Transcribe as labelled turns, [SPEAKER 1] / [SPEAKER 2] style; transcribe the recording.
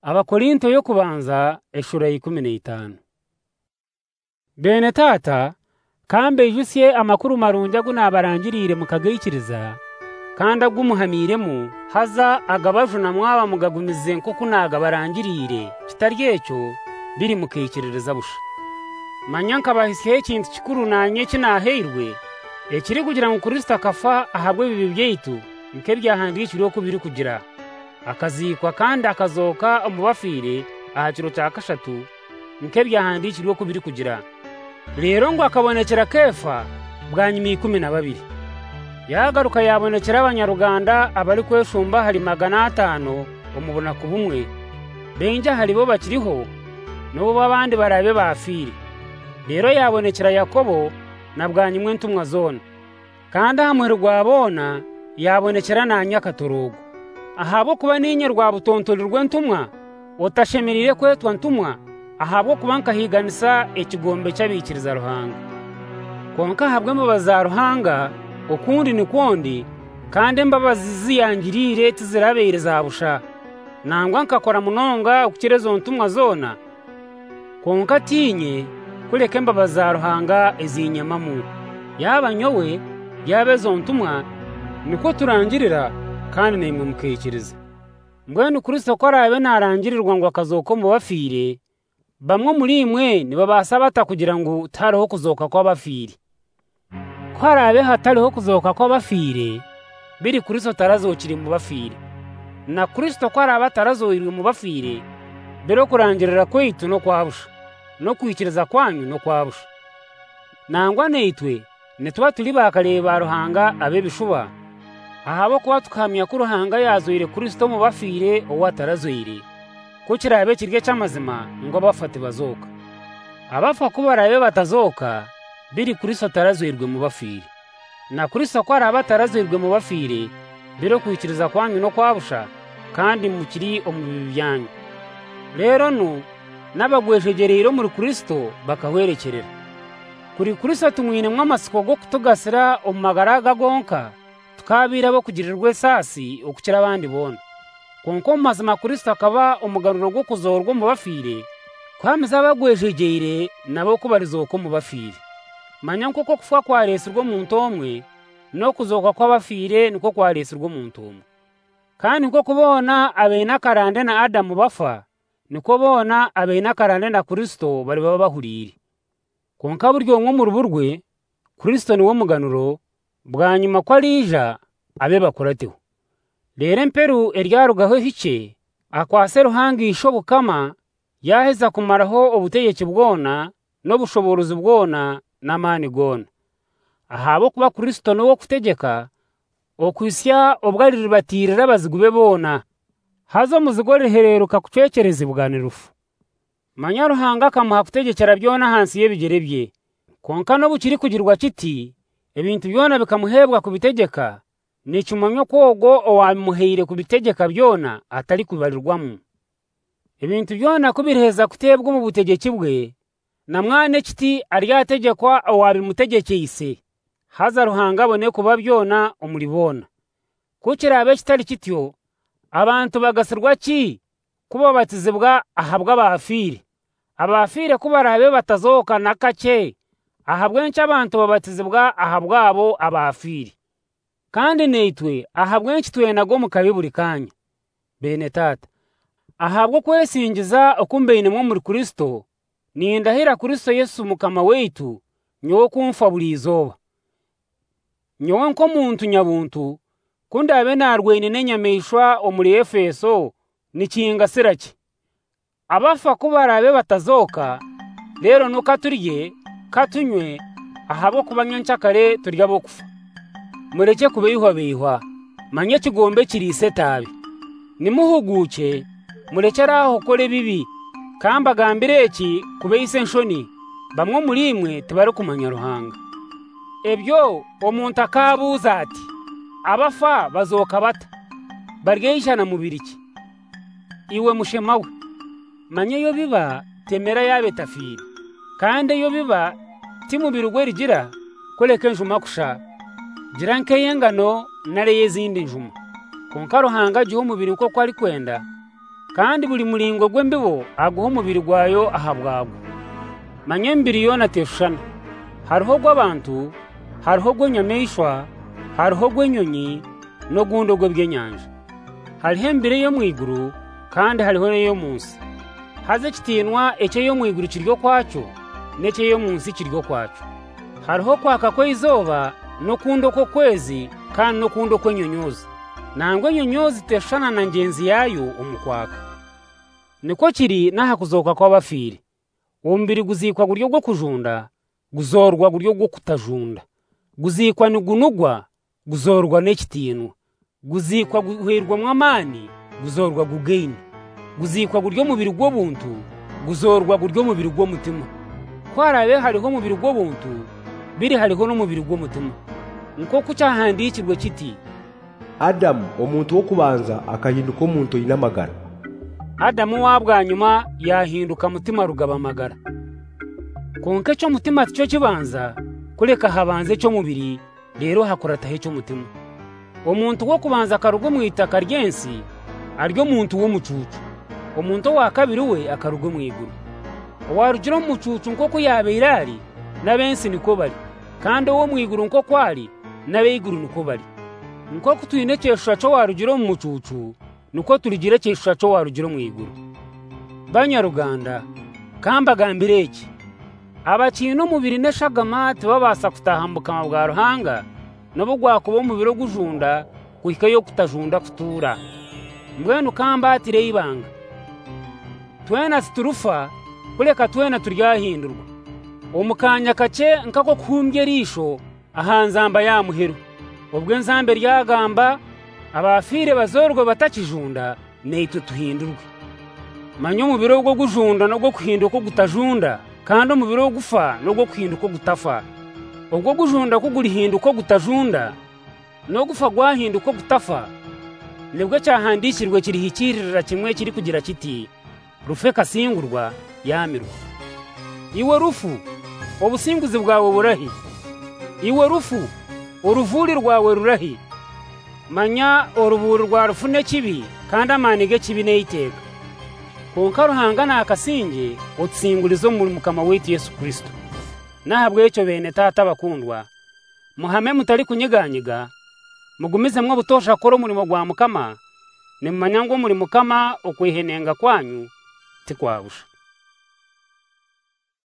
[SPEAKER 1] Abakorinto yo kubanza eshura 15. Bene tata kambe ijusye amakuru marungi agunabarangirire mukagayikiriza kandi agumuhamiremu haza agabajuna mwaba mugagumize nko kunagabarangirire kitaryecho biri mukayikiririza busha manyanka bahisye ikintu kikuru nanye kinahirwe ekiri kugira ngo Kristo akafa ahabwe bibi byeitu nke byahandikiriwe ko biri kugira akazikwa kandi akazoka umubafire ahakiro cya kashatu nke byahandikiriwe ko biri kugira rero ngo akabonekera Kefa bwanyimi 12 yagaruka yabonekera abanyaruganda abari kweshumba hari 500 umubona ku bumwe benja hari bo bakiriho no babandi barabe bafire rero yabonekera Yakobo na bwanyimwe ntumwa zone kandi hamwe rwabona yabonekera na Nyakatorogo ahabo kuba ninye rwabutontorerwe ntumwa otashemerire kwetwa ntumwa ahabo kubanka higanisa ekigombe cyabikiriza ruhanga konka habwe mbabaza ruhanga okundi ni kondi kandi mbabazi ziyangirire tizirabeire zabusha nangwa nkakora munonga ukukirezo ntumwa zona konka tinye kuleke mbabaza ruhanga ezinyamamu yabanyowe yabezo ntumwa niko turangirira kandi nemwe mukayikiriza mbwene Kristo ko arabe narangirirwa ngo akazoko mu bafire bamwe muri imwe nibabasa bata kugira ngo tariho kuzoka kwa bafire ko arabe hatariho kuzoka kwa bafire biri Kristo tarazokiri mu bafire na Kristo ko arabe tarazoirwe mu bafire bero kurangirira kwitu no kwabusha no kwikiriza kwanyu no kwabusha nangwa neitwe netuba turi bakareba ruhanga abe bishuba ahabo kuba tukamya ko ruhanga yazoire Kristo mu bafire owa tarazoire ko kirabe kirye cyamazima ngo bafate bazoka abafa kubarabe batazoka biri Kristo tarazoirwe mu bafire na Kristo ko araba tarazoirwe mu bafire biro kwikiriza kwanyu no kwabusha kandi mukiri omubyanyu rero no nabagwejegerero muri Kristo bakahwerekerera kuri Kristo tumwine mwamasiko go kutugasira omumagaraga gonka tukabira bo kugirirwe sasi okukira abandi bona konko mazima Kristo akaba umugaruro go kuzorwa mu bafire kwamiza bagwejegeire nabo kubarizoko mu bafire manyanko ko kufa kwa resirwo mu ntomwe no kuzoka kwa bafire niko kwa resirwo mu ntomwe kandi nko kubona abena karande na Adamu bafa niko bona abena karande na Kristo bari bahurire konka buryo nko mu ruburwe Kristo ni wo muganuro bwanyuma kwa rija abe bakorateho rero mperu eryarugaho hice akwase ruhangisho bukama yaheza kumaraho ubutegeki bwona no bushoboruzi bwona n'amani gona ahabo kuba Kristo no wo kutegeka okwisya obwariri batirira bazigube bona hazo muzigore hereruka kucekereza bwanirufu manya ruhanga kamuha kutegekera byona hansi yebigerebye konka no bukiri kugirwa kiti ebintu byona bikamuhebwa kubitegeka nicyumanyo kogo owamuheire kubitegeka byona atari kubarirwamo ebintu byona kubireheza kutebwa mu butegeki bwe na mwane kiti aryategekwa owabimutegekeyise haza ruhanga bone kuba byona omuribona kukirabe kitari kityo abantu bagasirwa ki kuba batizibwa ahabwa abafire kubarabe batazoka nakake ahabwe ncy'abantu babatizibwa ahabwabo abafire kandi neitwe ahabwe ncyitwe nago mukabiburi kanya bene tata ahabwo kwesingiza okumbene mu muri Kristo ni ndahira Kristo Yesu mukama weitu nyo kumfa burizoba nyo nko muntu nyabuntu kunda abe narwene nenyameshwa omuri Efeso nikinga siraki abafa kubarabe batazoka rero nuka turye katunywe ahabo kubanyancakare turya bokufa mureke kubeyihwa manye kigombe kirise tabi nimuhuguke murekeraho kore bibi kamba gambire eki kubeyise nshoni bamwe muri imwe tibari kumanya ruhanga ebyo omuntu akabuza ati abafa bazoka bata bargeishana mubiriki iwe mushemawe manye yo biba temera yabe tafiri kandi yo biba timubirugwe rigira koleke njuma kusha jiranke yengano nare yezindi njuma konka ruhanga giho mubiri uko kwari kwenda kandi buri muringo gw'embibo aguha umubiri gwayo ahabwagwo. Manye embiri yona teshushana, hariho gw'abantu, hariho gw'enyamaishwa, hariho gw'enyonyi n'ogundi gw'ebyenyanja. Hariho embiri yo mw'iguru kandi hariho n'eyo munsi. Haza ekitiinwa ekyo mw'iguru kiryo kwakyo n'ekyo munsi kiryo kwakyo. Hariho kwaka kw'izooba n'okundi kw'okwezi kandi n'okundi kw'enyonyozi. Nangwa enyonyozi teshushana na ngenzi yayo omukwaka. Niko kiri n'aha kuzooka kw'abafiire. Omubiri guziikwa guryo gwo kujunda, guzoorwa guryo gwo kutajunda. Guziikwa nigunugwa, guzoorwa n'ekitiinwa. Guziikwa guhirwamu amaani, guzoorwa gugaine. Guziikwa guryo mubiri gw'obuntu, guzoorwa guryo mubiri gw'omutima. Kwarabe hariho mubiri gw'obuntu, biri hariho n'omubiri gw'omutima. Nk'oku kyahandiikirwe kiti,
[SPEAKER 2] Adamu omuntu w'okubanza akahinduka omuntu oyina amagara.
[SPEAKER 1] Adamu wabwanyuma yahinduka mutima rugaba amagara. Konka ekyo mutima tikyo kibanza, kuleka habanze ekyo mubiri, rero hakurataho ekyo mutima. Omuntu w'okubanza akaruga mw'itaka ry'ensi, aryo muntu w'omucuucu. Omuntu owa kabiri we akaruga mw'iguru. Owarugira omu mucuucu nk'oku yabeire ari, n'ab'ensi niko bali, kandi owo mw'iguru nk'oku ali, n'ab'eiguru niko bali. Nk'oku twine ekyeshusha ky'owarugira omu mucuucu, niko tuligira ekyeshusha ky'owarugira mw'iguru. Banyaruganda, kambagambire eki, abakiine omubiri n'eshagama tibabaasa kutaaha mu bukama bwa Ruhanga, nabo gwakuba omubiri ogujunda kuhikayo kutajunda kutuura. Mbwenu kambaatire ibanga. Twena siturufa, kuleka twena turyahindurwa. Omukanya kakye nkako kuhumbya eriisho aha nzamba ya muheru. Obwo enzambe ryagamba abafiire bazoorwe batakijunda naitwe tuhindurwe. Manya omubiri ogwo gujunda n'ogwo kuhinduka gutajunda, kandi omubiri ogufa n'ogwo kuhinduka gutafa. Ogwo gujunda kugurihinduka gutajunda n'ogufa gwahinduka gutafa. Nibwo kyahandiikirwe kirihikiririra kimwe kiri kugira kiti, rufe kasingurwa yamirwa. Iwe rufu, obusinguzi bwawe burahi? Iwe rufu, oruvuuri rwawe rurahi? Manya orubuuri rwa rufu n'ekibi, kandi amaani g'ekibi n'eiteka. Konka Ruhanga n'akasinge otusingulize omu Mukama waitu Yesu Kristo. Nahabw'ekyo bene taata bakundwa, muhame mutali kunyiganyiga, mugumizemwo obutosha kukora omulimo gwa Mukama, nimumanya ngu omuli Mukama okwehenenga kwanyu tikwabusha.